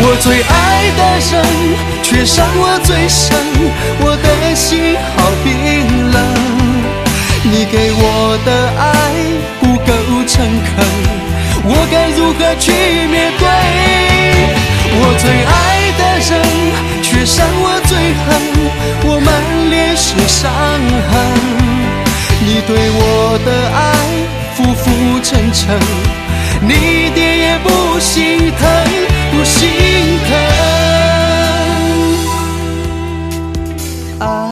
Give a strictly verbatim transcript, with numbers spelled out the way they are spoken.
我最爱的人却伤我最深，我的心好冰冷。你给我的爱不够诚恳，我该如何去面对？我最爱的人却伤我最恨，我满脸是伤痕。你对我的爱浮浮沉沉，你一点也不心疼，不心疼。